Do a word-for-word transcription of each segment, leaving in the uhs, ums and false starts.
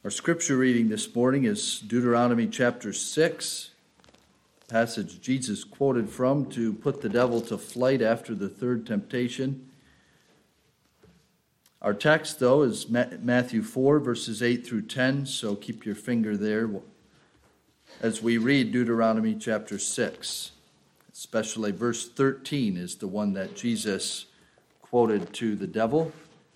Our scripture reading this morning is Deuteronomy chapter six, passage Jesus quoted from to put the devil to flight after the third temptation. Our text, though, is Matthew four, verses eight through ten, so keep your finger there as we read Deuteronomy chapter six. Especially verse thirteen is the one that Jesus quoted to the devil.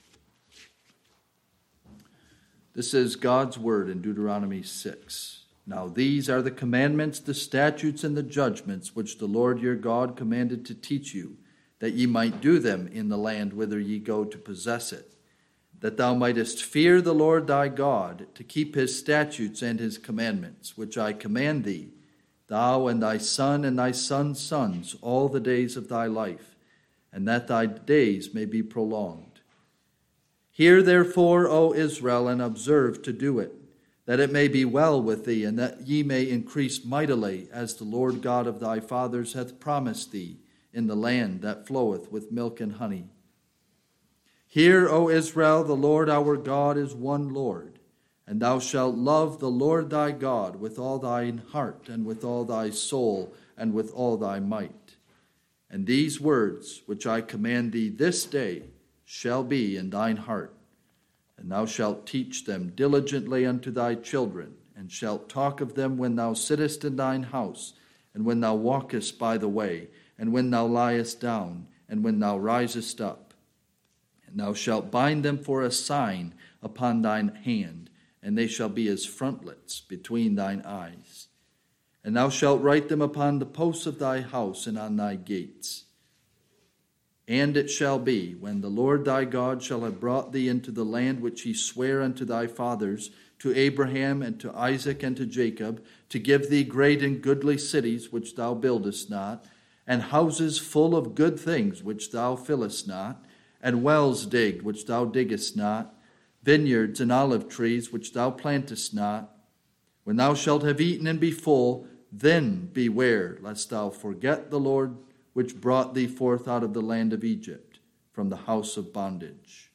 This is God's word in Deuteronomy six. Now these are the commandments, the statutes, and the judgments which the Lord your God commanded to teach you, that ye might do them in the land whither ye go to possess it, that thou mightest fear the Lord thy God, to keep his statutes and his commandments, which I command thee, thou and thy son and thy son's sons, all the days of thy life, and that thy days may be prolonged. Hear therefore, O Israel, and observe to do it, that it may be well with thee, and that ye may increase mightily, as the Lord God of thy fathers hath promised thee, in the land that floweth with milk and honey. Hear, O Israel, the Lord our God is one Lord, and thou shalt love the Lord thy God with all thine heart, and with all thy soul, and with all thy might. And these words which I command thee this day shall be in thine heart, and thou shalt teach them diligently unto thy children, and shalt talk of them when thou sittest in thine house, and when thou walkest by the way, and when thou liest down, and when thou risest up. And thou shalt bind them for a sign upon thine hand, and they shall be as frontlets between thine eyes. And thou shalt write them upon the posts of thy house and on thy gates. And it shall be, when the Lord thy God shall have brought thee into the land which he sware unto thy fathers, to Abraham and to Isaac and to Jacob, to give thee great and goodly cities which thou buildest not, and houses full of good things which thou fillest not, and wells digged which thou diggest not, vineyards and olive trees which thou plantest not. When thou shalt have eaten and be full, then beware lest thou forget the Lord which brought thee forth out of the land of Egypt, from the house of bondage.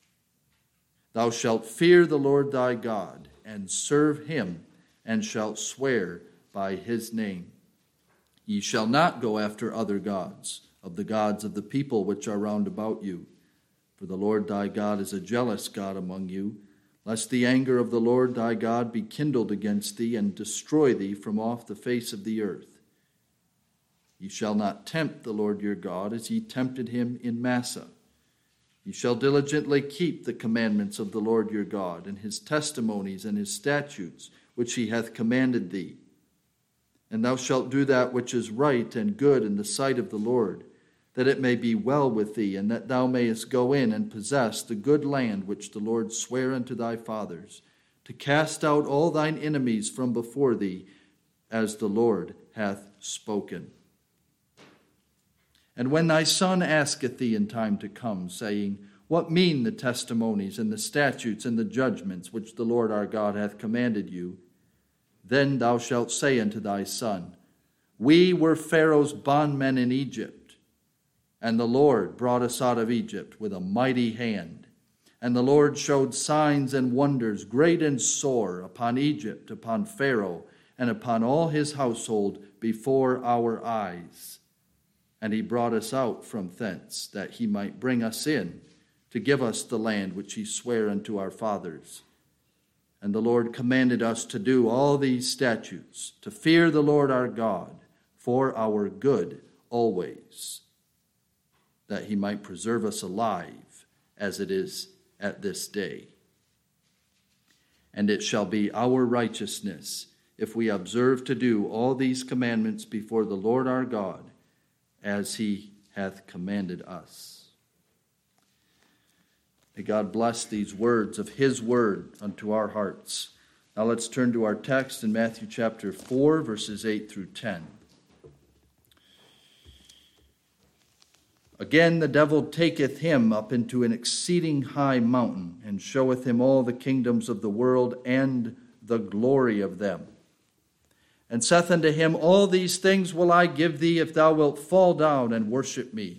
Thou shalt fear the Lord thy God, and serve him, and shalt swear by his name. Ye shall not go after other gods, of the gods of the people which are round about you. For the Lord thy God is a jealous God among you, lest the anger of the Lord thy God be kindled against thee, and destroy thee from off the face of the earth. Ye shall not tempt the Lord your God as ye tempted him in Massah. Ye shall diligently keep the commandments of the Lord your God, and his testimonies and his statutes, which he hath commanded thee. And thou shalt do that which is right and good in the sight of the Lord, that it may be well with thee, and that thou mayest go in and possess the good land which the Lord sware unto thy fathers, to cast out all thine enemies from before thee, as the Lord hath spoken. And when thy son asketh thee in time to come, saying, What mean the testimonies and the statutes and the judgments which the Lord our God hath commanded you? Then thou shalt say unto thy son, We were Pharaoh's bondmen in Egypt, and the Lord brought us out of Egypt with a mighty hand. And the Lord showed signs and wonders, great and sore, upon Egypt, upon Pharaoh, and upon all his household before our eyes. And he brought us out from thence, that he might bring us in, to give us the land which he sware unto our fathers. And the Lord commanded us to do all these statutes, to fear the Lord our God, for our good always, that he might preserve us alive, as it is at this day. And it shall be our righteousness, if we observe to do all these commandments before the Lord our God, as he hath commanded us. May God bless these words of his word unto our hearts. Now let's turn to our text in Matthew chapter four, verses eight through ten. Again the devil taketh him up into an exceeding high mountain, and showeth him all the kingdoms of the world and the glory of them. And saith unto him, All these things will I give thee, if thou wilt fall down and worship me.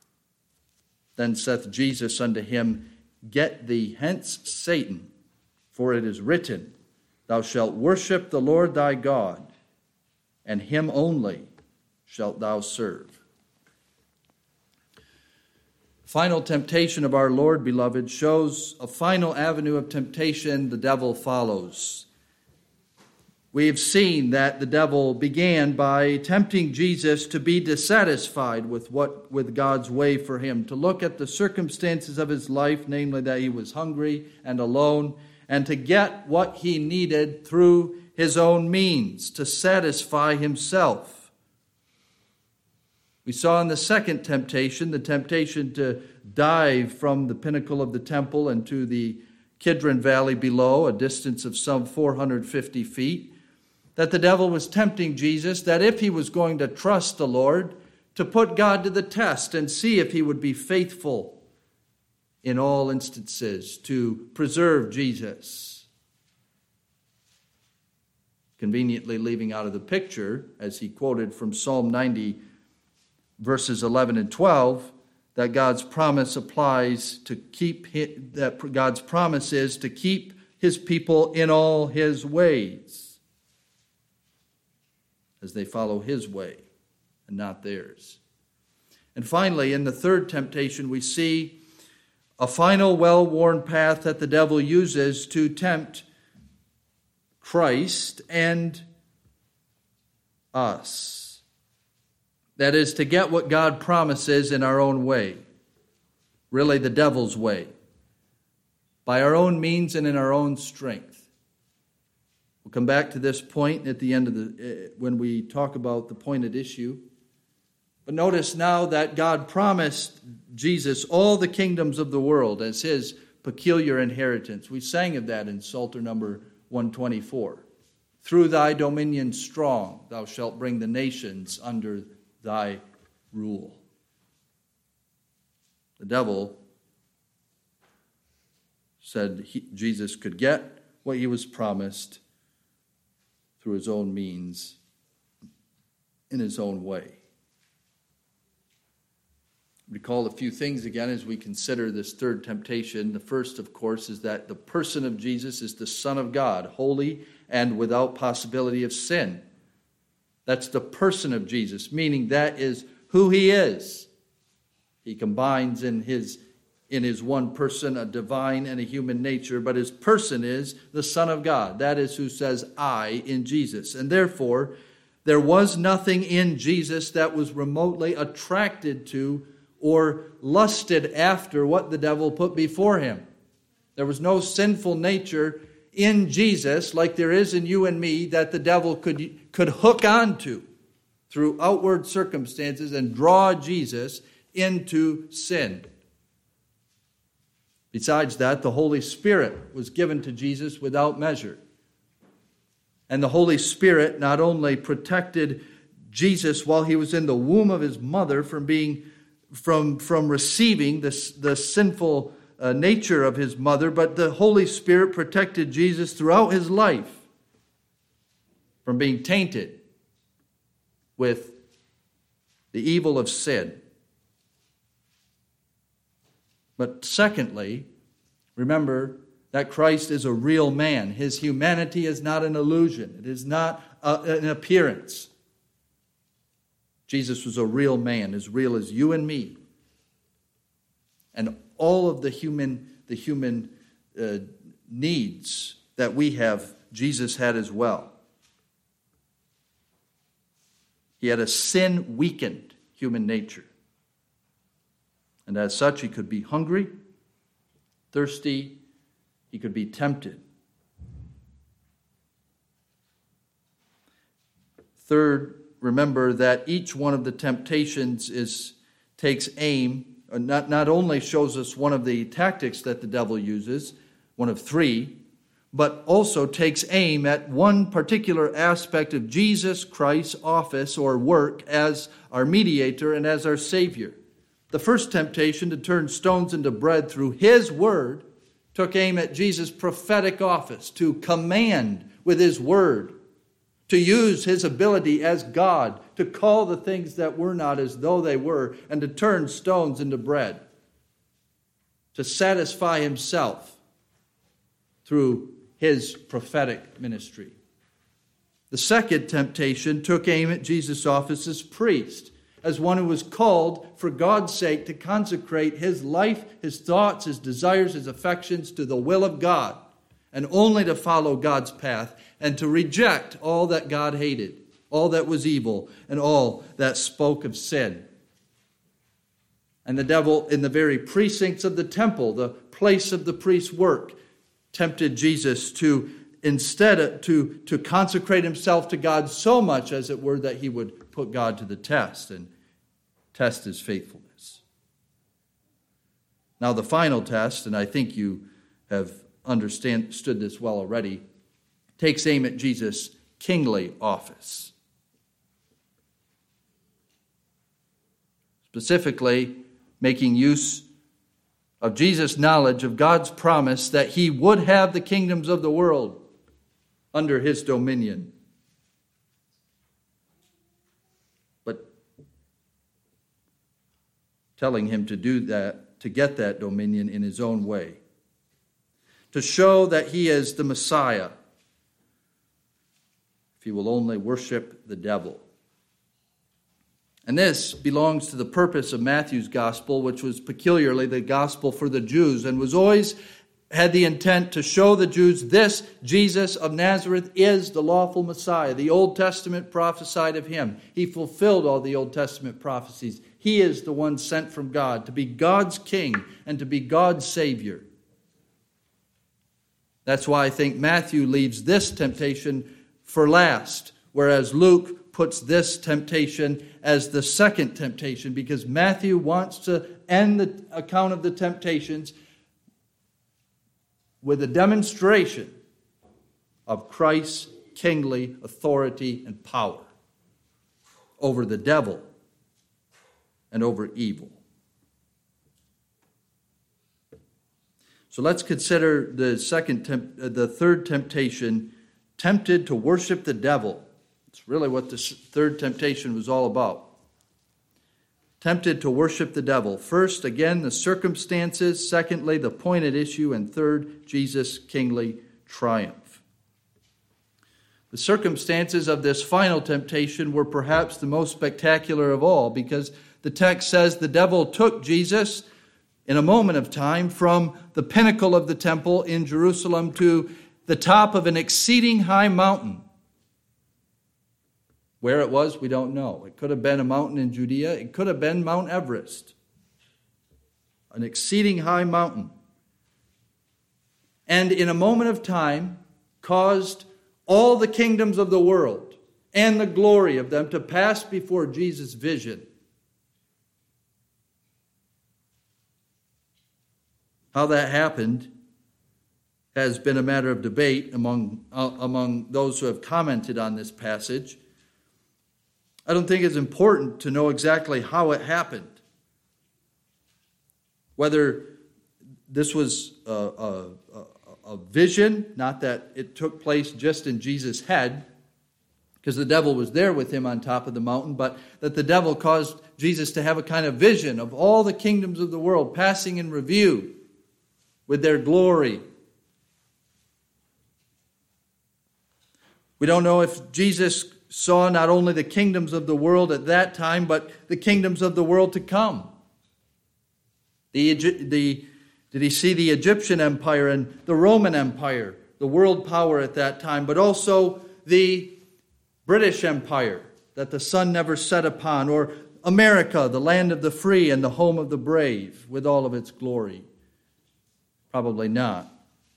Then saith Jesus unto him, Get thee hence, Satan, For it is written, Thou shalt worship the Lord thy God, and him only shalt thou serve. Final temptation of our Lord, beloved, shows a final avenue of temptation the devil follows. We have seen that the devil began by tempting Jesus to be dissatisfied with what with God's way for him, to look at the circumstances of his life, namely that he was hungry and alone, and to get what he needed through his own means, to satisfy himself. We saw in the second temptation, the temptation to dive from the pinnacle of the temple into the Kidron Valley below, a distance of some four hundred fifty feet, that the devil was tempting Jesus, that if he was going to trust the Lord, to put God to the test and see if he would be faithful in all instances to preserve Jesus. Conveniently leaving out of the picture, as he quoted from Psalm ninety, verses eleven and twelve, that God's promise applies to keep, that God's promise is to keep his people in all his ways, as they follow his way and not theirs. And finally, in the third temptation, we see a final well-worn path that the devil uses to tempt Christ and us. That is, to get what God promises in our own way, really the devil's way, by our own means and in our own strength. We'll come back to this point at the end of the, uh, when we talk about the point at issue. But notice now that God promised Jesus all the kingdoms of the world as his peculiar inheritance. We sang of that in Psalter number one twenty-four. Through thy dominion strong, thou shalt bring the nations under thy rule. The devil said he, Jesus could get what he was promised through his own means, in his own way. Recall a few things again as we consider this third temptation. The first, of course, is that the person of Jesus is the Son of God, holy and without possibility of sin. That's the person of Jesus, meaning that is who he is. He combines in his, in his one person a divine and a human nature, but his person is the Son of God. That is who says I in Jesus. And therefore, there was nothing in Jesus that was remotely attracted to or lusted after what the devil put before him. There was no sinful nature in Jesus like there is in you and me that the devil could, could hook onto through outward circumstances and draw Jesus into sin. Besides that, the Holy Spirit was given to Jesus without measure. And the Holy Spirit not only protected Jesus while he was in the womb of his mother from being From, from receiving this, the sinful uh, nature of his mother, but the Holy Spirit protected Jesus throughout his life from being tainted with the evil of sin. But secondly, remember that Christ is a real man. His humanity is not an illusion. It is not a, an appearance. Jesus was a real man, as real as you and me. And all of the human, the human uh, needs that we have, Jesus had as well. He had a sin-weakened human nature. And as such, he could be hungry, thirsty, he could be tempted. Third, remember that each one of the temptations is takes aim, not, not only shows us one of the tactics that the devil uses, one of three, but also takes aim at one particular aspect of Jesus Christ's office or work as our mediator and as our Savior. The first temptation to turn stones into bread through his word took aim at Jesus' prophetic office, to command with his word, to use his ability as God to call the things that were not as though they were, and to turn stones into bread, to satisfy himself through his prophetic ministry. The second temptation took aim at Jesus' office as priest, as one who was called for God's sake to consecrate his life, his thoughts, his desires, his affections to the will of God, and only to follow God's path and to reject all that God hated, all that was evil, and all that spoke of sin. And the devil, in the very precincts of the temple, the place of the priest's work, tempted Jesus to instead to, to consecrate himself to God so much, as it were, that he would put God to the test and test his faithfulness. Now the final test, and I think you have understood this well already, takes aim at Jesus' kingly office. Specifically, making use of Jesus' knowledge of God's promise that he would have the kingdoms of the world under his dominion. But telling him to do that, to get that dominion in his own way. To show that he is the Messiah, if he will only worship the devil. And this belongs to the purpose of Matthew's gospel, which was peculiarly the gospel for the Jews, and was always had the intent to show the Jews this Jesus of Nazareth is the lawful Messiah. The Old Testament prophesied of him. He fulfilled all the Old Testament prophecies. He is the one sent from God to be God's king and to be God's Savior. That's why I think Matthew leaves this temptation for last, whereas Luke puts this temptation as the second temptation, because Matthew wants to end the account of the temptations with a demonstration of Christ's kingly authority and power over the devil and over evil. So let's consider the second, temp- the third temptation, tempted to worship the devil. It's really what the third temptation was all about. Tempted to worship the devil. First, again, the circumstances. Secondly, the point at issue. And third, Jesus' kingly triumph. The circumstances of this final temptation were perhaps the most spectacular of all, because the text says the devil took Jesus in a moment of time from the pinnacle of the temple in Jerusalem to the top of an exceeding high mountain. Where it was, we don't know. It could have been a mountain in Judea. It could have been Mount Everest. An exceeding high mountain. And in a moment of time, caused all the kingdoms of the world and the glory of them to pass before Jesus' vision. How that happened has been a matter of debate among, uh, among those who have commented on this passage. I don't think it's important to know exactly how it happened. Whether this was a, a, a, a vision, not that it took place just in Jesus' head, because the devil was there with him on top of the mountain, but that the devil caused Jesus to have a kind of vision of all the kingdoms of the world passing in review with their glory. We don't know if Jesus saw not only the kingdoms of the world at that time, but the kingdoms of the world to come. The, the, did he see the Egyptian Empire and the Roman Empire, the world power at that time, but also the British Empire that the sun never set upon, or America, the land of the free and the home of the brave, with all of its glory? Probably not.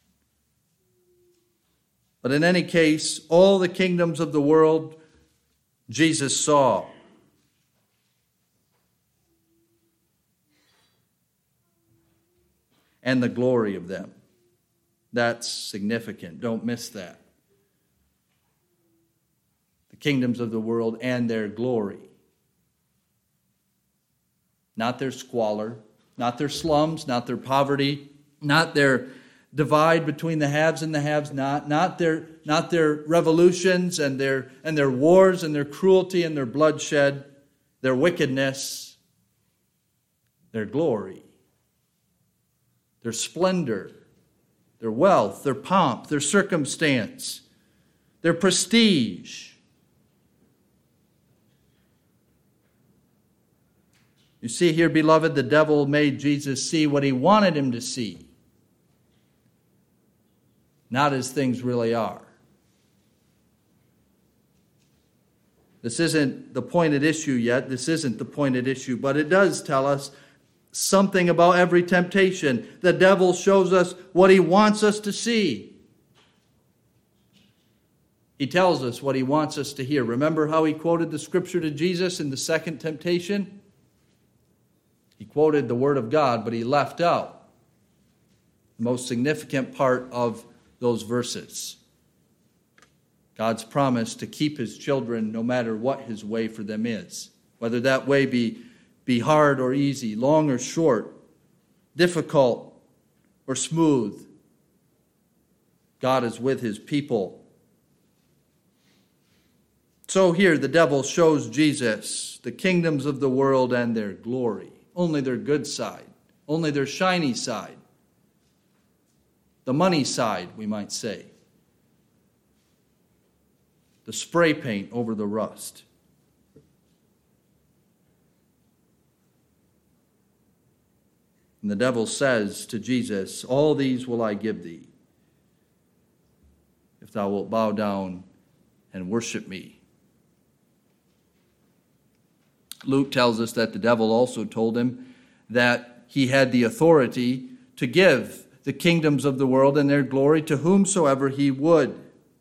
But in any case, all the kingdoms of the world Jesus saw. And the glory of them. That's significant. Don't miss that. The kingdoms of the world and their glory. Not their squalor, not their slums, not their poverty, not their divide between the haves and the have-not, not their not their revolutions and their and their wars and their cruelty and their bloodshed, their wickedness, their glory, their splendor, their wealth, their pomp, their circumstance, their prestige. You see here, beloved, the devil made Jesus see what he wanted him to see, not as things really are. This isn't the point at issue yet. This isn't the point at issue, but it does tell us something about every temptation. The devil shows us what he wants us to see. He tells us what he wants us to hear. Remember how he quoted the scripture to Jesus in the second temptation? He quoted the word of God, but he left out the most significant part of those verses. God's promise to keep his children no matter what his way for them is. Whether that way be, be hard or easy, long or short, difficult or smooth. God is with his people. So here the devil shows Jesus the kingdoms of the world and their glory. Only their good side. Only their shiny side. The money side, we might say. The spray paint over the rust. And the devil says to Jesus, all these will I give thee, if thou wilt bow down and worship me. Luke tells us that the devil also told him that he had the authority to give the kingdoms of the world and their glory to whomsoever he would.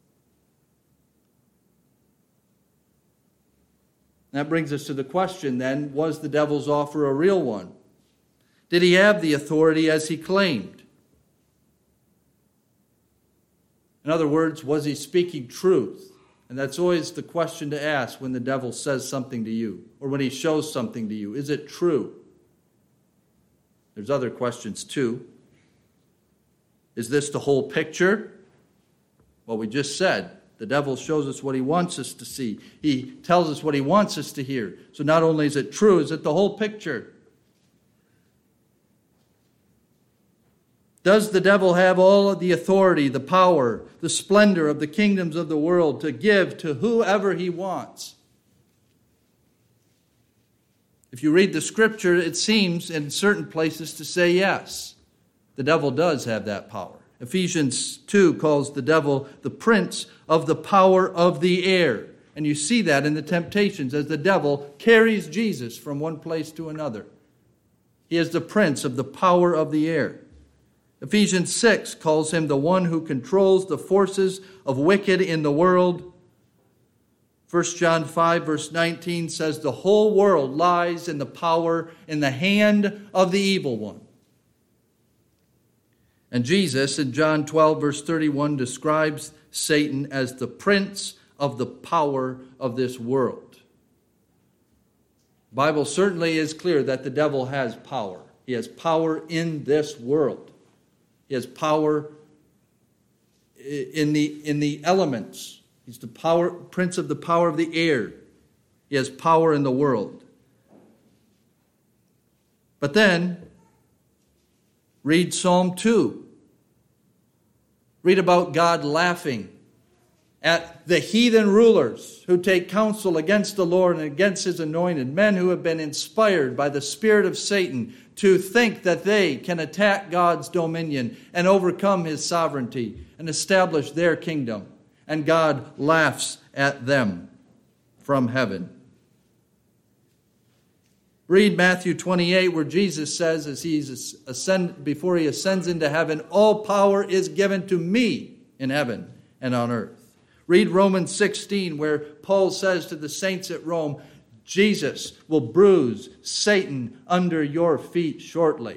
That brings us to the question then, was the devil's offer a real one? Did he have the authority as he claimed? In other words, was he speaking truth? And that's always the question to ask when the devil says something to you, or when he shows something to you. Is it true? There's other questions too. Is this the whole picture? Well, we just said, the devil shows us what he wants us to see. He tells us what he wants us to hear. So not only is it true, is it the whole picture? Does the devil have all of the authority, the power, the splendor of the kingdoms of the world to give to whoever he wants? If you read the scripture, it seems in certain places to say yes. The devil does have that power. Ephesians two calls the devil the prince of the power of the air. And you see that in the temptations as the devil carries Jesus from one place to another. He is the prince of the power of the air. Ephesians six calls him the one who controls the forces of wicked in the world. First John five verse nineteen says the whole world lies in the power, in the hand of the evil one. And Jesus in John twelve verse thirty-one describes Satan as the prince of the power of this world. The Bible certainly is clear that the devil has power. He has power in this world. He has power in the, in the elements. He's the power, prince of the power of the air. He has power in the world. But then, read Psalm two. Read about God laughing at the heathen rulers who take counsel against the Lord and against his anointed, men who have been inspired by the spirit of Satan to think that they can attack God's dominion and overcome his sovereignty and establish their kingdom. And God laughs at them from heaven. Read Matthew twenty-eight, where Jesus says, as he's ascend, before he ascends into heaven, all power is given to me in heaven and on earth. Read Romans sixteen, where Paul says to the saints at Rome, Jesus will bruise Satan under your feet shortly.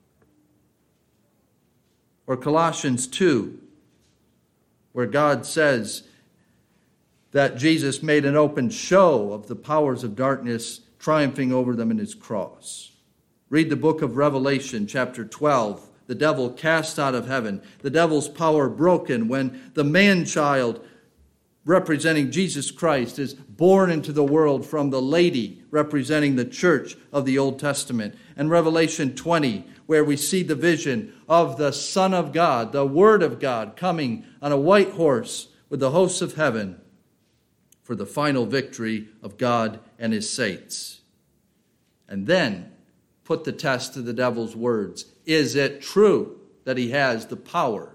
Or Colossians two, where God says that Jesus made an open show of the powers of darkness, triumphing over them in his cross. Read the book of Revelation, chapter twelve. The devil cast out of heaven. The devil's power broken when the man-child representing Jesus Christ is born into the world from the lady representing the church of the Old Testament. And Revelation twenty, where we see the vision of the Son of God, the Word of God, coming on a white horse with the hosts of heaven for the final victory of God and his saints. And then put the test to the devil's words. Is it true that he has the power,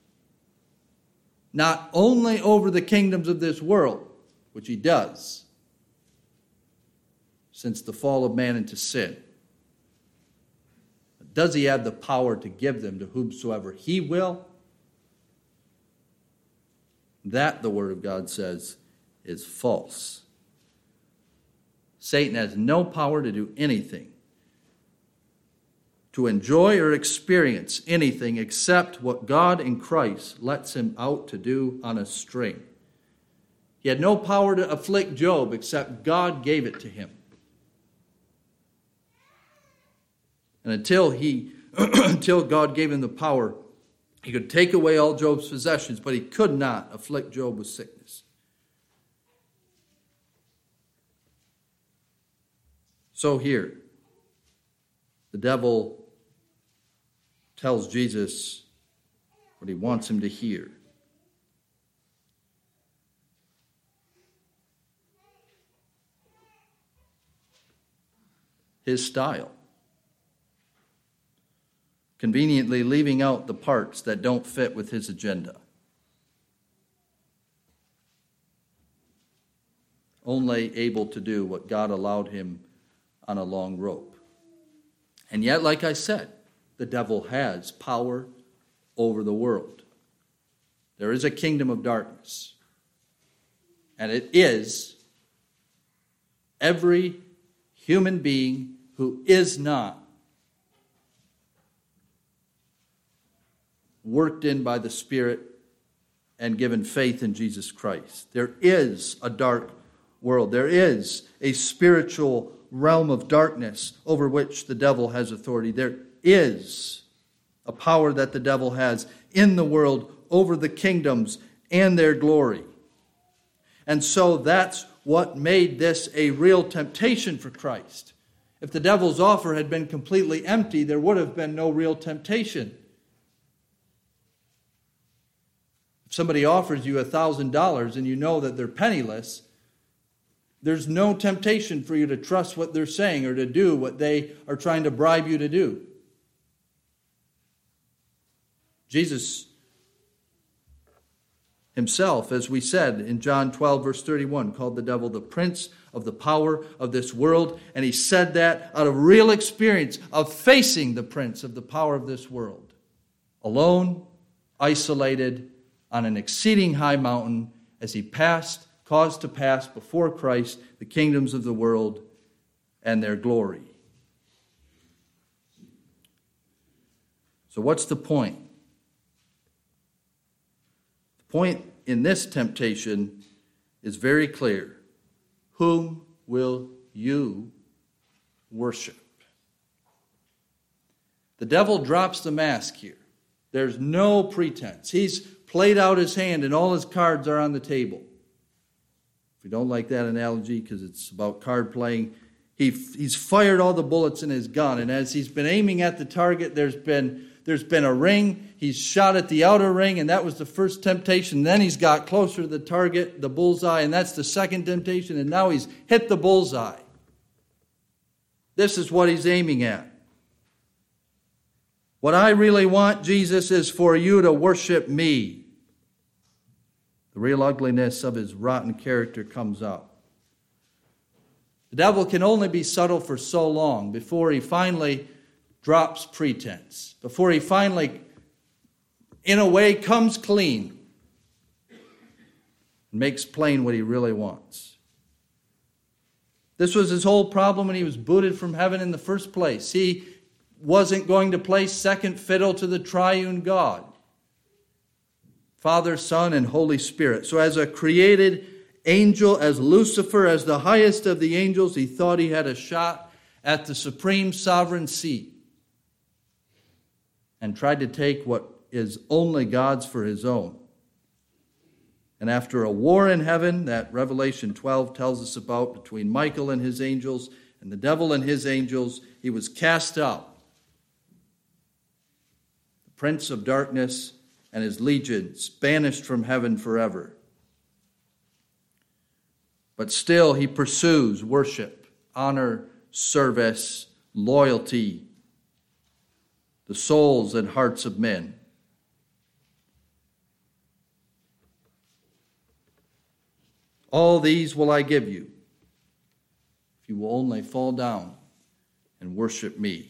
not only over the kingdoms of this world, which he does, since the fall of man into sin, but does he have the power to give them to whomsoever he will? That, the Word of God says, is false. Satan has no power to do anything, to enjoy or experience anything except what God in Christ lets him out to do on a string. He had no power to afflict Job except God gave it to him. And until he, until God gave him the power, he could take away all Job's possessions, but he could not afflict Job with sickness. So here, the devil tells Jesus what he wants him to hear. His style. Conveniently leaving out the parts that don't fit with his agenda. Only able to do what God allowed him on a long rope. And yet, like I said, the devil has power over the world. There is a kingdom of darkness. And it is every human being who is not worked in by the Spirit and given faith in Jesus Christ. There is a dark world. There is a spiritual realm of darkness over which the devil has authority. There is a power that the devil has in the world over the kingdoms and their glory. And so that's what made this a real temptation for Christ. If the devil's offer had been completely empty, there would have been no real temptation. If somebody offers you a thousand dollars and you know that they're penniless, there's no temptation for you to trust what they're saying or to do what they are trying to bribe you to do. Jesus himself, as we said in John twelve, verse thirty-one, called the devil the prince of the power of this world. And he said that out of real experience of facing the prince of the power of this world. Alone, isolated, on an exceeding high mountain, as he passed, caused to pass before Christ the kingdoms of the world and their glory. So what's the point? The point in this temptation is very clear. Whom will you worship? The devil drops the mask here. There's no pretense. He's played out his hand and all his cards are on the table. If you don't like that analogy because it's about card playing, he, he's fired all the bullets in his gun. And as he's been aiming at the target, there's been, there's been a ring. He's shot at the outer ring, and that was the first temptation. Then he's got closer to the target, the bullseye, and that's the second temptation. And now he's hit the bullseye. This is what he's aiming at. What I really want, Jesus, is for you to worship me. The real ugliness of his rotten character comes out. The devil can only be subtle for so long before he finally drops pretense, before he finally, in a way, comes clean and makes plain what he really wants. This was his whole problem when he was booted from heaven in the first place. He wasn't going to play second fiddle to the triune God, Father, Son, and Holy Spirit. So as a created angel, as Lucifer, as the highest of the angels, he thought he had a shot at the supreme sovereign seat and tried to take what is only God's for his own. And after a war in heaven that Revelation twelve tells us about between Michael and his angels and the devil and his angels, he was cast out. prince of darkness and his legions, banished from heaven forever. But still he pursues worship, honor, service, loyalty, the souls and hearts of men. All these will I give you, if you will only fall down and worship me.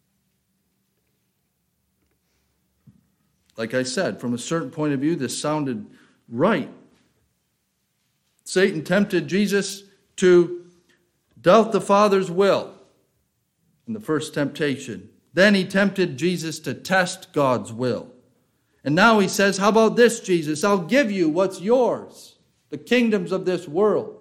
Like I said, from a certain point of view, this sounded right. Satan tempted Jesus to doubt the Father's will in the first temptation. Then he tempted Jesus to test God's will. And now he says, how about this, Jesus? I'll give you what's yours, the kingdoms of this world.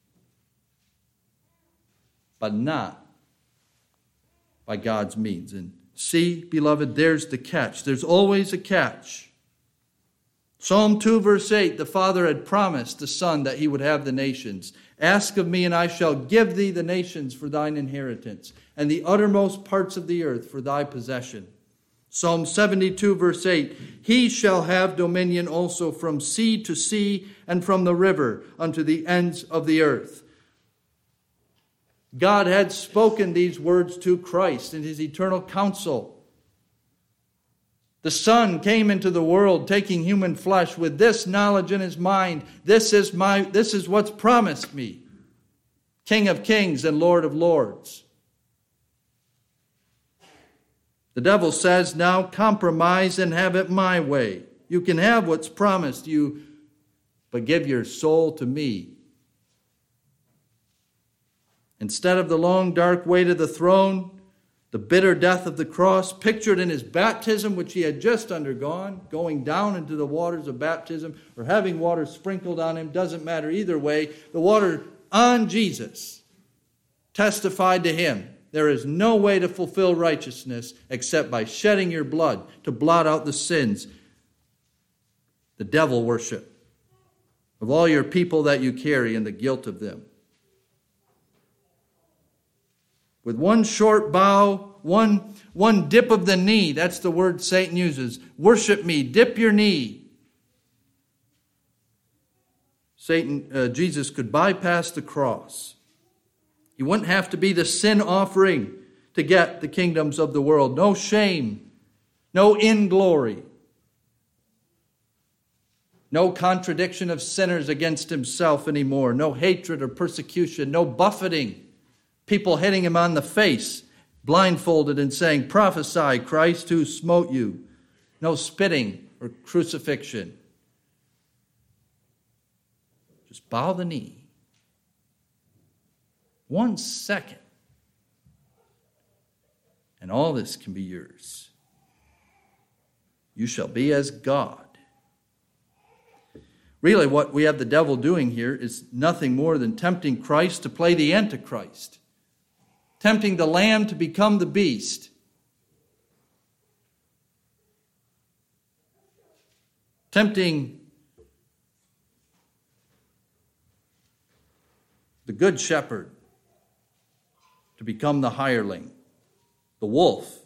But not by God's means. And see, beloved, there's the catch. There's always a catch. Psalm two, verse eight, the Father had promised the Son that he would have the nations. Ask of me, and I shall give thee the nations for thine inheritance, and the uttermost parts of the earth for thy possession. Psalm seventy-two, verse eight, he shall have dominion also from sea to sea, and from the river unto the ends of the earth. God had spoken these words to Christ in his eternal counsel. The Son came into the world taking human flesh with this knowledge in his mind. This is my, this is what's promised me. King of kings and Lord of lords. The devil says, now compromise and have it my way. You can have what's promised you, but give your soul to me. Instead of the long, dark way to the throne, the bitter death of the cross, pictured in his baptism, which he had just undergone, going down into the waters of baptism, or having water sprinkled on him, doesn't matter either way. The water on Jesus testified to him. There is no way to fulfill righteousness except by shedding your blood to blot out the sins, the devil worship of all your people that you carry and the guilt of them. With one short bow, one, one dip of the knee, that's the word Satan uses. Worship me, dip your knee. Satan, uh, Jesus could bypass the cross. He wouldn't have to be the sin offering to get the kingdoms of the world. No shame, no inglory, no contradiction of sinners against himself anymore, no hatred or persecution, no buffeting. People hitting him on the face, blindfolded and saying, prophesy, Christ who smote you. No spitting or crucifixion. Just bow the knee. One second. And all this can be yours. You shall be as God. Really, what we have the devil doing here is nothing more than tempting Christ to play the Antichrist. Tempting the lamb to become the beast. Tempting the good shepherd to become the hireling, the wolf.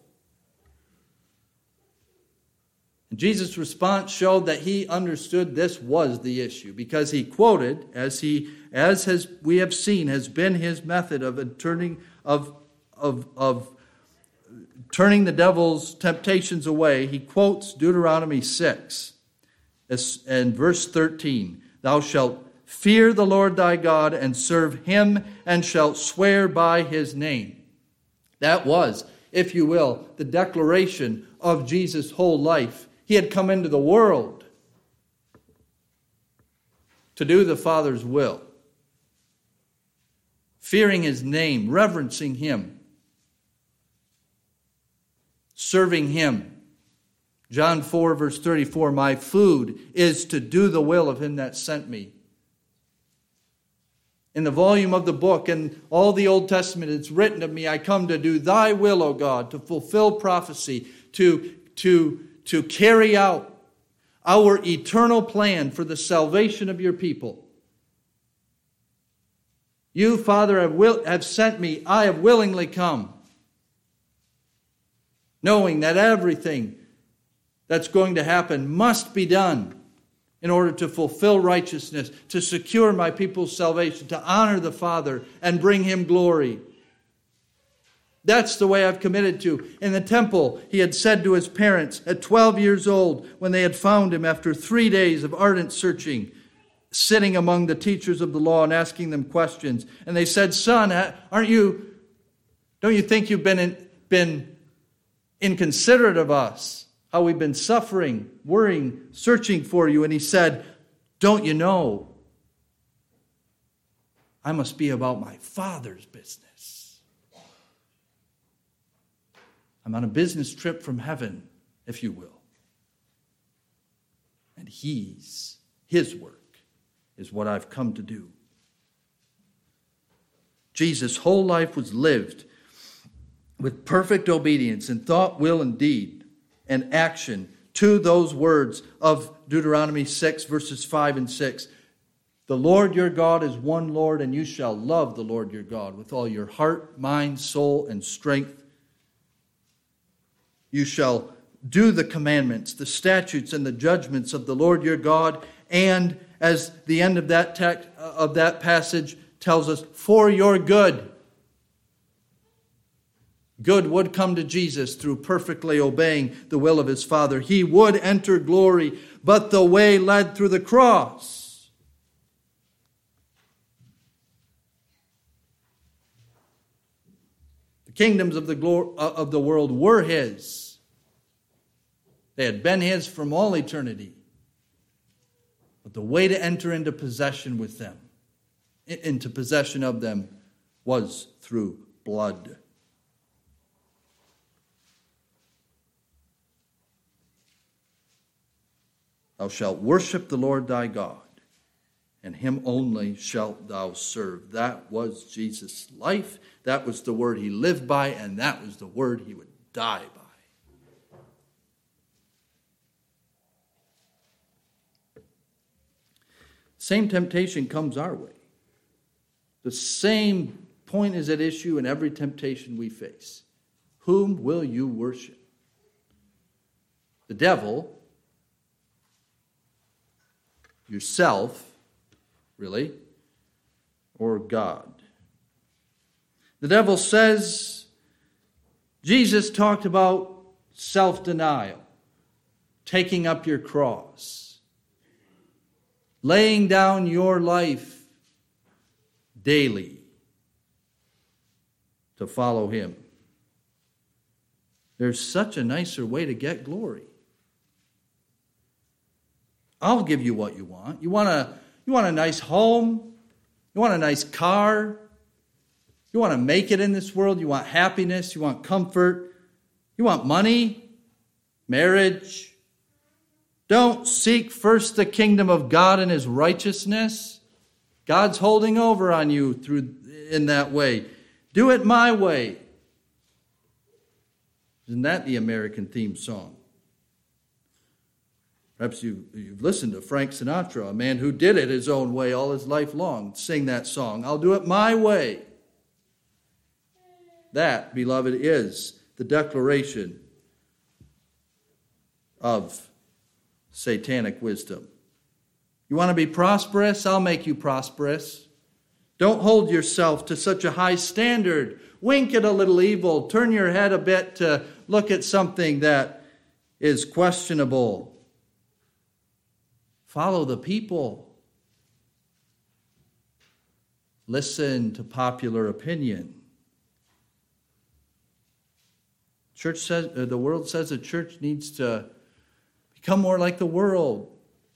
And Jesus' response showed that he understood this was the issue, because he quoted, as he, as has we have seen, has been his method of turning of of of turning the devil's temptations away. He quotes Deuteronomy six and verse thirteen. Thou shalt fear the Lord thy God and serve him, and shalt swear by his name. That was, if you will, the declaration of Jesus' whole life. He had come into the world to do the Father's will. Fearing his name, reverencing him, serving him. John four, verse thirty-four, my food is to do the will of him that sent me. In the volume of the book and all the Old Testament, it's written of me, I come to do thy will, O God, to fulfill prophecy, to, to, to carry out our eternal plan for the salvation of your people. You, Father, have, will, have sent me. I have willingly come, knowing that everything that's going to happen must be done in order to fulfill righteousness, to secure my people's salvation, to honor the Father and bring Him glory. That's the way I've committed to. In the temple, He had said to His parents at twelve years old, when they had found Him after three days of ardent searching, sitting among the teachers of the law and asking them questions. And they said, "Son, aren't you, don't you think you've been, in, been inconsiderate of us? How we've been suffering, worrying, searching for you." And He said, "Don't you know? I must be about my Father's business. I'm on a business trip from heaven, if you will. And He's, His work is what I've come to do." Jesus' whole life was lived with perfect obedience in thought, will, and deed, and action to those words of Deuteronomy six, verses five and six. "The Lord your God is one Lord, and you shall love the Lord your God with all your heart, mind, soul, and strength. You shall do the commandments, the statutes, and the judgments of the Lord your God." And as the end of that text, of that passage tells us, for your good. Good would come to Jesus through perfectly obeying the will of His Father. He would enter glory, but the way led through the cross. The kingdoms of the glory, of the world were His. They had been His from all eternity. But the way to enter into possession with them, into possession of them, was through blood. "Thou shalt worship the Lord thy God, and Him only shalt thou serve." That was Jesus' life. That was the word He lived by, and that was the word He would die by. Same temptation comes our way. The same point is at issue in every temptation we face. Whom will you worship? The devil, yourself, really, or God? The devil says, Jesus talked about self-denial, taking up your cross, laying down your life daily to follow Him. There's such a nicer way to get glory. I'll give you what you want. You want a, you want a nice home? You want a nice car? You want to make it in this world? You want happiness? You want comfort? You want money? Marriage? Don't seek first the kingdom of God and His righteousness. God's holding over on you through in that way. Do it my way. Isn't that the American theme song? Perhaps you, you've listened to Frank Sinatra, a man who did it his own way all his life long. Sing that song. I'll do it my way. That, beloved, is the declaration of satanic wisdom. You want to be prosperous? I'll make you prosperous. Don't hold yourself to such a high standard. Wink at a little evil. Turn your head a bit to look at something that is questionable. Follow the people. Listen to popular opinion. Church says, uh, the world says the church needs to become more like the world.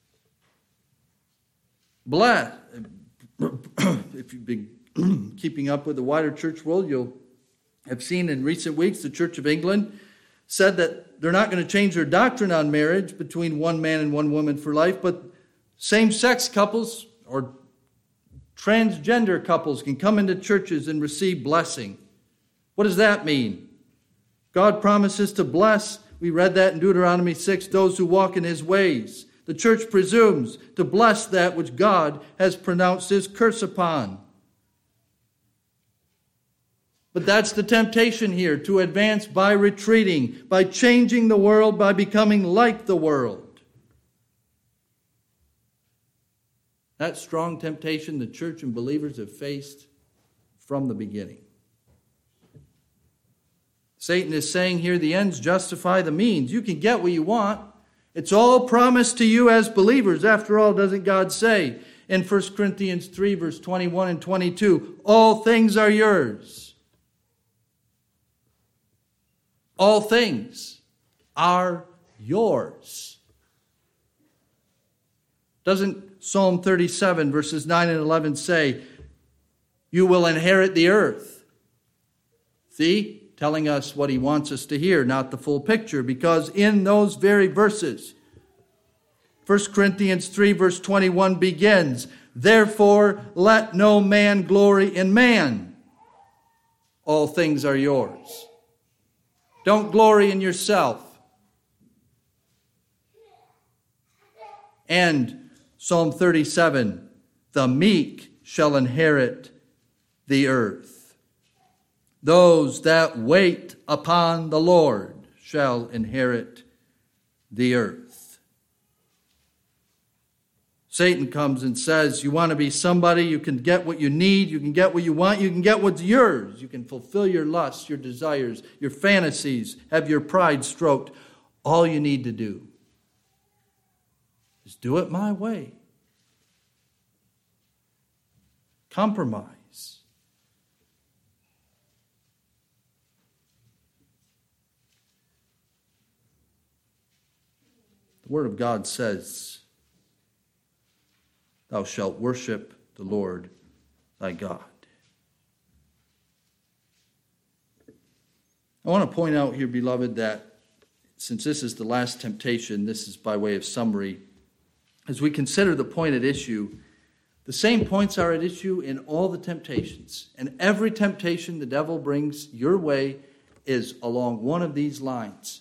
Bless. If you've been keeping up with the wider church world, you'll have seen in recent weeks the Church of England said that they're not going to change their doctrine on marriage between one man and one woman for life, but same-sex couples or transgender couples can come into churches and receive blessing. What does that mean? God promises to bless, we read that in Deuteronomy six, those who walk in His ways. The church presumes to bless that which God has pronounced His curse upon. But that's the temptation here, to advance by retreating, by changing the world, by becoming like the world. That strong temptation the church and believers have faced from the beginning. Satan is saying here, the ends justify the means. You can get what you want. It's all promised to you as believers. After all, doesn't God say in First Corinthians three, verse twenty-one and twenty-two, all things are yours. All things are yours. Doesn't Psalm thirty-seven, verses nine and eleven say, you will inherit the earth? See? Telling us what he wants us to hear, not the full picture, because in those very verses, First Corinthians three, verse twenty-one begins, therefore let no man glory in man. All things are yours. Don't glory in yourself. And Psalm thirty-seven, the meek shall inherit the earth. Those that wait upon the Lord shall inherit the earth. Satan comes and says, you want to be somebody, you can get what you need, you can get what you want, you can get what's yours. You can fulfill your lusts, your desires, your fantasies, have your pride stroked. All you need to do is do it my way. Compromise. The Word of God says, thou shalt worship the Lord thy God. I want to point out here, beloved, that since this is the last temptation, this is by way of summary. As we consider the point at issue, the same points are at issue in all the temptations. And every temptation the devil brings your way is along one of these lines.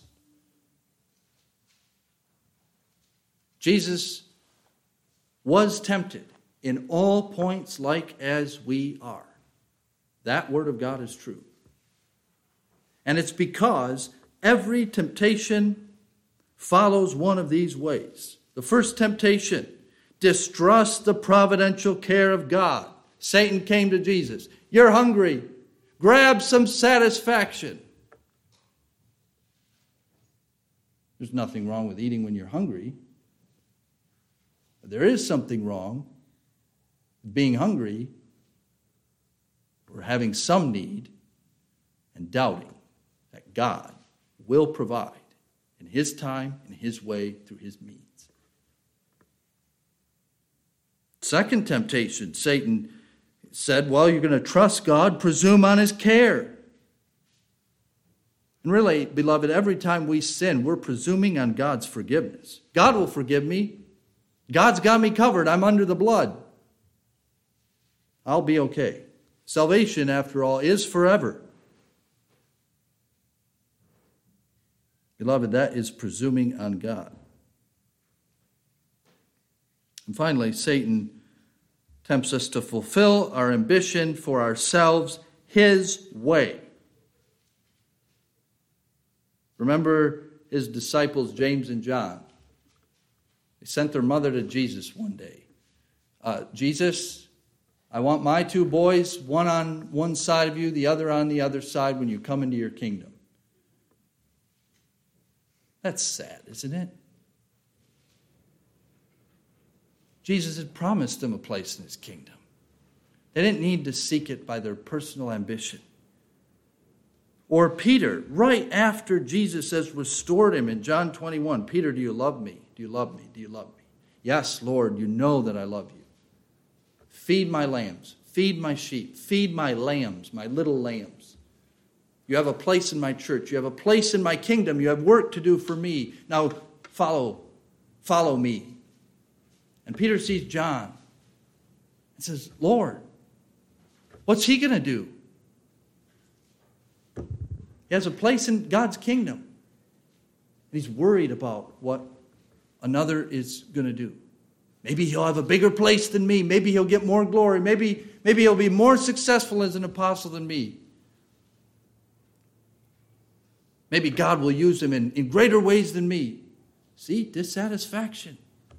Jesus was tempted in all points like as we are. That word of God is true. And it's because every temptation follows one of these ways. The first temptation, distrust the providential care of God. Satan came to Jesus. You're hungry. Grab some satisfaction. There's nothing wrong with eating when you're hungry. There is something wrong with being hungry or having some need and doubting that God will provide in His time, in His way, through His means. Second temptation, Satan said, well, you're going to trust God, presume on His care. And really, beloved, every time we sin, we're presuming on God's forgiveness. God will forgive me. God's got me covered. I'm under the blood. I'll be okay. Salvation, after all, is forever. Beloved, that is presuming on God. And finally, Satan tempts us to fulfill our ambition for ourselves his way. Remember his disciples, James and John. They sent their mother to Jesus one day. Uh, Jesus, I want my two boys, one on one side of you, the other on the other side when you come into your kingdom. That's sad, isn't it? Jesus had promised them a place in His kingdom. They didn't need to seek it by their personal ambition. Or Peter, right after Jesus has restored him in John twenty-one, Peter, do you love me? Do you love me? Do you love me? Yes, Lord, you know that I love you. Feed my lambs. Feed my sheep. Feed my lambs, my little lambs. You have a place in my church. You have a place in my kingdom. You have work to do for me. Now follow, follow me. And Peter sees John and says, Lord, what's he going to do? He has a place in God's kingdom. And he's worried about what another is going to do. Maybe he'll have a bigger place than me. Maybe he'll get more glory. Maybe, maybe he'll be more successful as an apostle than me. Maybe God will use him in, in greater ways than me. See, dissatisfaction.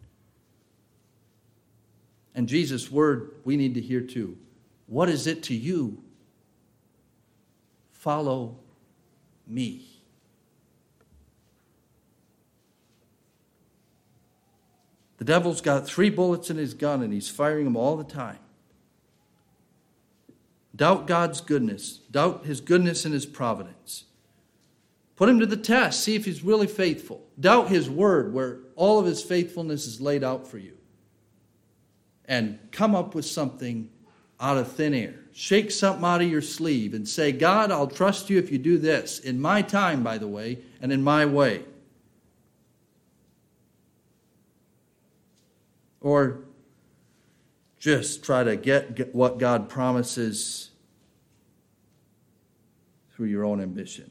And Jesus' word we need to hear too. What is it to you? Follow me. The devil's got three bullets in his gun and he's firing them all the time. Doubt God's goodness. Doubt his goodness and his providence. Put him to the test. See if he's really faithful. Doubt his word where all of his faithfulness is laid out for you. And come up with something out of thin air. Shake something out of your sleeve and say, God, I'll trust you if you do this. In my time, by the way, and in my way. Or just try to get, get what God promises through your own ambition.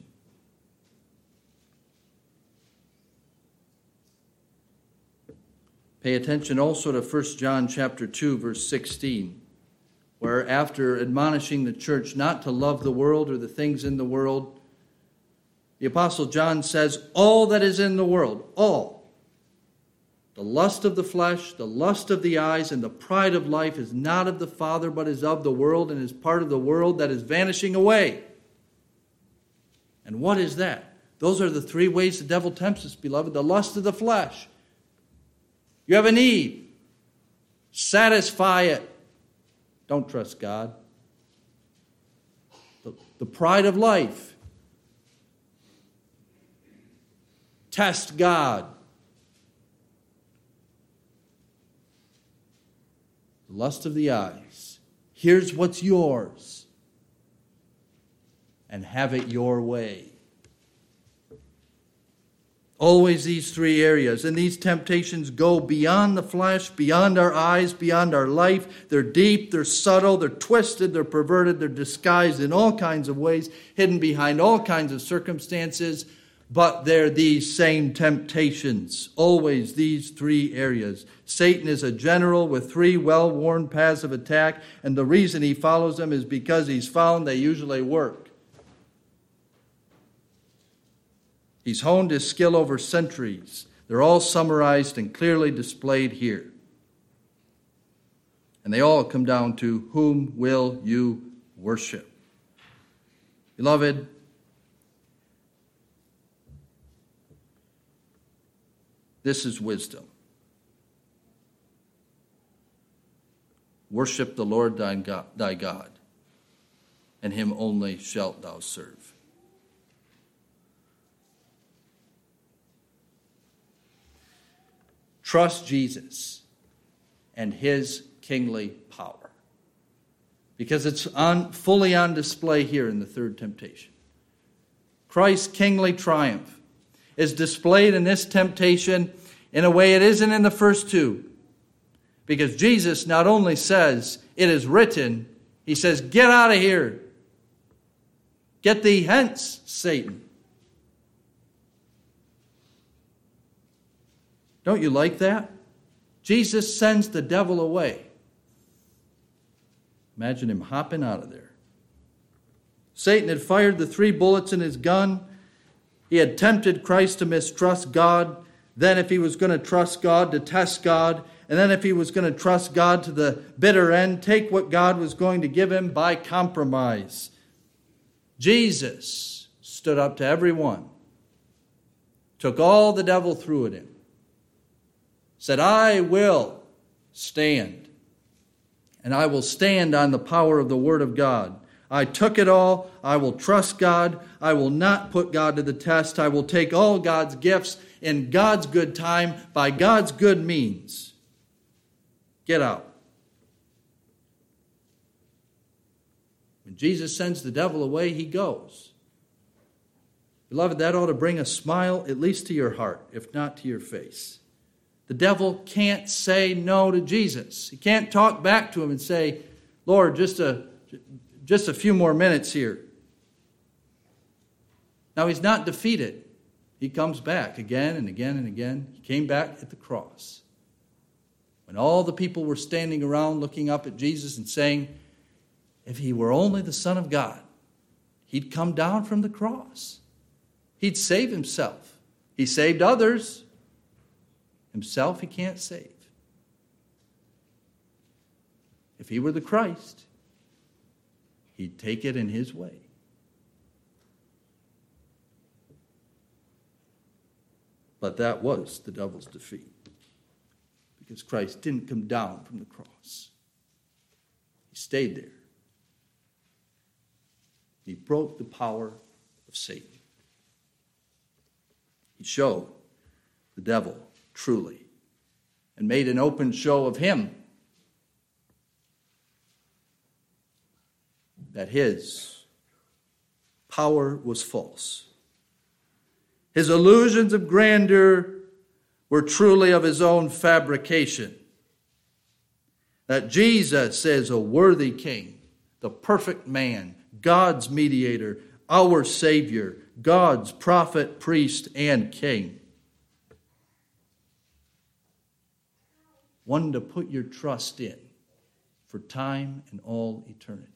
Pay attention also to First John chapter two, verse sixteen, where after admonishing the church not to love the world or the things in the world, the Apostle John says, all that is in the world, all, the lust of the flesh, the lust of the eyes, and the pride of life is not of the Father, but is of the world, and is part of the world that is vanishing away. And what is that? Those are the three ways the devil tempts us, beloved. The lust of the flesh. You have a need. Satisfy it. Don't trust God. The, the pride of life. Test God. The lust of the eyes. Here's what's yours. And have it your way. Always these three areas. And these temptations go beyond the flesh, beyond our eyes, beyond our life. They're deep, they're subtle, they're twisted, they're perverted, they're disguised in all kinds of ways, hidden behind all kinds of circumstances. But they're these same temptations. Always these three areas. Satan is a general with three well-worn paths of attack. And the reason he follows them is because he's found they usually work. He's honed his skill over centuries. They're all summarized and clearly displayed here. And they all come down to, whom will you worship? Beloved, this is wisdom. Worship the Lord thy God, thy God, and him only shalt thou serve. Trust Jesus and his kingly power. Because it's on, fully on display here in the third temptation. Christ's kingly triumph is displayed in this temptation in a way it isn't in the first two. Because Jesus not only says, it is written, he says, get out of here. Get thee hence, Satan. Don't you like that? Jesus sends the devil away. Imagine him hopping out of there. Satan had fired the three bullets in his gun. He had tempted Christ to mistrust God. Then if he was going to trust God, to test God. And then if he was going to trust God to the bitter end, take what God was going to give him by compromise. Jesus stood up to everyone. Took all the devil threw at him. Said, I will stand. And I will stand on the power of the Word of God. I took it all. I will trust God. I will not put God to the test. I will take all God's gifts in God's good time by God's good means. Get out. When Jesus sends the devil away, he goes. Beloved, that ought to bring a smile at least to your heart, if not to your face. The devil can't say no to Jesus. He can't talk back to him and say, Lord, just a, just a few more minutes here. Now, he's not defeated. He comes back again and again and again. He came back at the cross. When all the people were standing around looking up at Jesus and saying, if he were only the Son of God, he'd come down from the cross. He'd save himself. He saved others. Himself he can't save. If he were the Christ, he'd take it in his way. But that was the devil's defeat, because Christ didn't come down from the cross. He stayed there. He broke the power of Satan. He showed the devil truly and made an open show of him, that his power was false. His illusions of grandeur were truly of his own fabrication. That Jesus is a worthy king, the perfect man, God's mediator, our Savior, God's prophet, priest, and king. One to put your trust in for time and all eternity.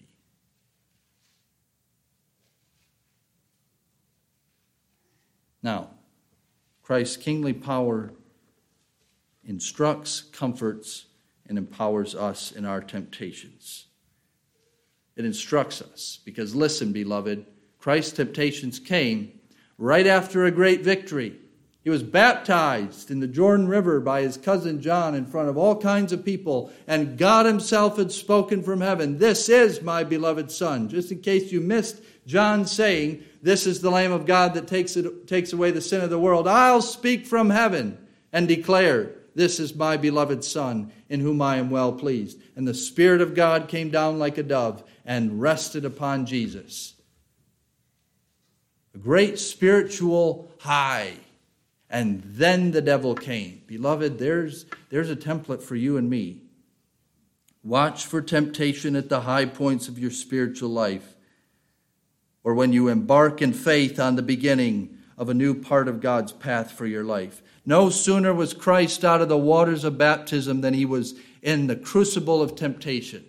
Now, Christ's kingly power instructs, comforts, and empowers us in our temptations. It instructs us because, listen, beloved, Christ's temptations came right after a great victory. He was baptized in the Jordan River by his cousin John in front of all kinds of people, and God himself had spoken from heaven, "This is my beloved Son." Just in case you missed John saying, "This is the Lamb of God that takes it, takes away the sin of the world. I'll speak from heaven and declare, this is my beloved Son, in whom I am well pleased." And the Spirit of God came down like a dove and rested upon Jesus. A great spiritual high. And then the devil came. Beloved, there's, there's a template for you and me. Watch for temptation at the high points of your spiritual life, or when you embark in faith on the beginning of a new part of God's path for your life. No sooner was Christ out of the waters of baptism than he was in the crucible of temptation.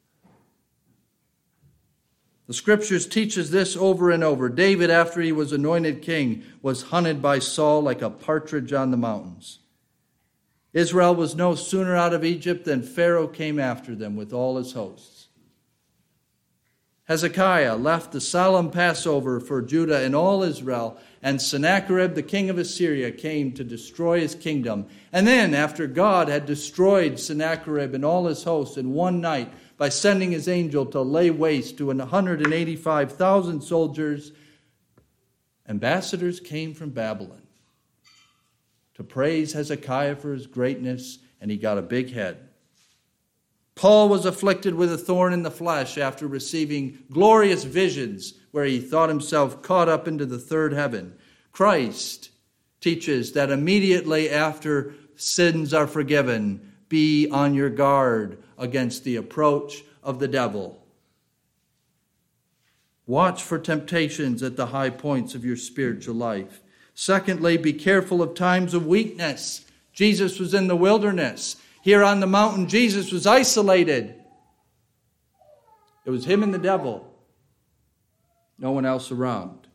The Scriptures teach us this over and over. David, after he was anointed king, was hunted by Saul like a partridge on the mountains. Israel was no sooner out of Egypt than Pharaoh came after them with all his hosts. Hezekiah left the solemn Passover for Judah and all Israel, and Sennacherib, the king of Assyria, came to destroy his kingdom. And then, after God had destroyed Sennacherib and all his hosts in one night, by sending his angel to lay waste to one hundred eighty-five thousand soldiers, ambassadors came from Babylon to praise Hezekiah for his greatness, and he got a big head. Paul was afflicted with a thorn in the flesh after receiving glorious visions where he thought himself caught up into the third heaven. Christ teaches that immediately after sins are forgiven, be on your guard against the approach of the devil. Watch for temptations at the high points of your spiritual life. Secondly, be careful of times of weakness. Jesus was in the wilderness. Here on the mountain, Jesus was isolated. It was him and the devil. No one else around.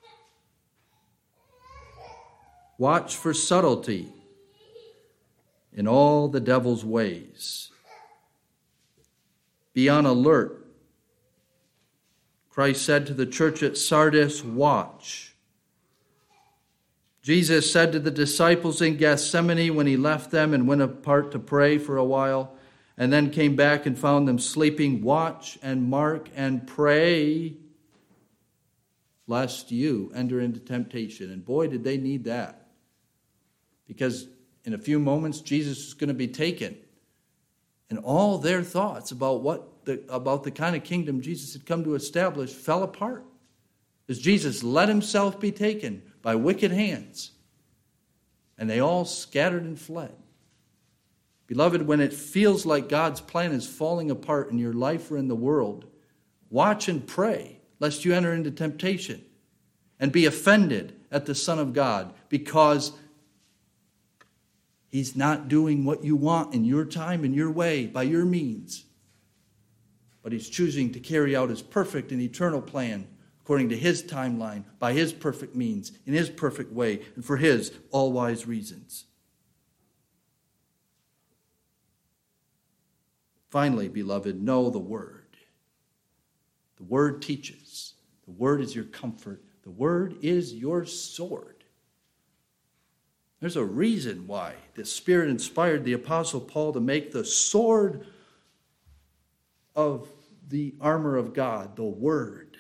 Watch for subtlety in all the devil's ways. Be on alert. Christ said to the church at Sardis, watch. Jesus said to the disciples in Gethsemane when he left them and went apart to pray for a while, and then came back and found them sleeping, watch and mark and pray, lest you enter into temptation. And boy, did they need that. Because in a few moments, Jesus is going to be taken. And all their thoughts about what the, about the kind of kingdom Jesus had come to establish fell apart as Jesus let himself be taken by wicked hands. And they all scattered and fled. Beloved, when it feels like God's plan is falling apart in your life or in the world, watch and pray lest you enter into temptation and be offended at the Son of God because he's not doing what you want in your time, in your way, by your means. But he's choosing to carry out his perfect and eternal plan according to his timeline, by his perfect means, in his perfect way, and for his all-wise reasons. Finally, beloved, know the Word. The Word teaches. The Word is your comfort. The Word is your sword. There's a reason why the Spirit inspired the Apostle Paul to make the sword of the armor of God, the Word.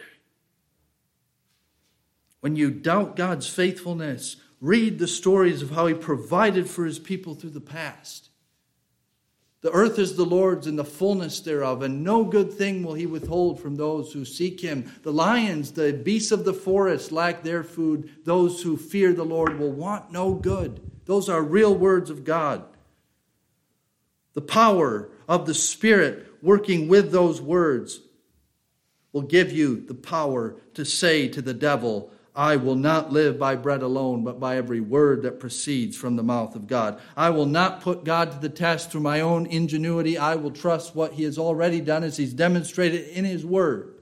When you doubt God's faithfulness, read the stories of how he provided for his people through the past. The earth is the Lord's and the fullness thereof, and no good thing will he withhold from those who seek him. The lions, the beasts of the forest lack their food. Those who fear the Lord will want no good. Those are real words of God. The power of the Spirit working with those words will give you the power to say to the devil, I will not live by bread alone, but by every word that proceeds from the mouth of God. I will not put God to the test through my own ingenuity. I will trust what he has already done as he's demonstrated in his word.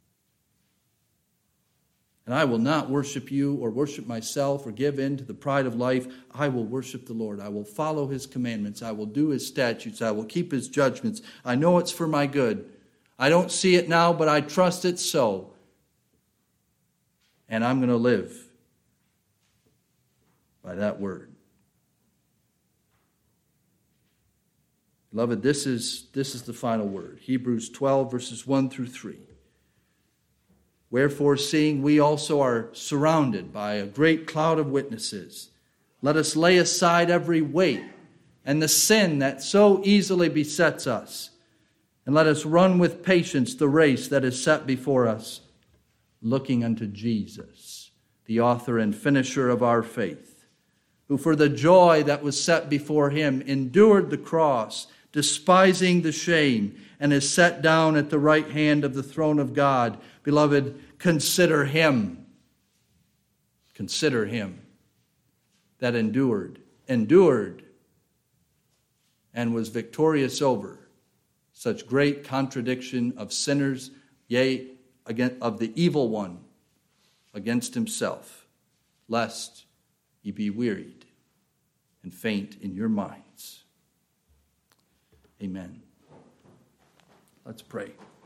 And I will not worship you or worship myself or give in to the pride of life. I will worship the Lord. I will follow his commandments. I will do his statutes. I will keep his judgments. I know it's for my good. I don't see it now, but I trust it's so. And I'm going to live by that word. Beloved, this is, this is the final word. Hebrews twelve, verses one through three. Wherefore, seeing we also are surrounded by a great cloud of witnesses, let us lay aside every weight and the sin that so easily besets us, and let us run with patience the race that is set before us, looking unto Jesus, the author and finisher of our faith, who for the joy that was set before him endured the cross, despising the shame, and is set down at the right hand of the throne of God. Beloved, consider him. Consider him that endured, endured, and was victorious over such great contradiction of sinners, yea, of the evil one against himself, lest ye be wearied and faint in your minds. Amen. Let's pray.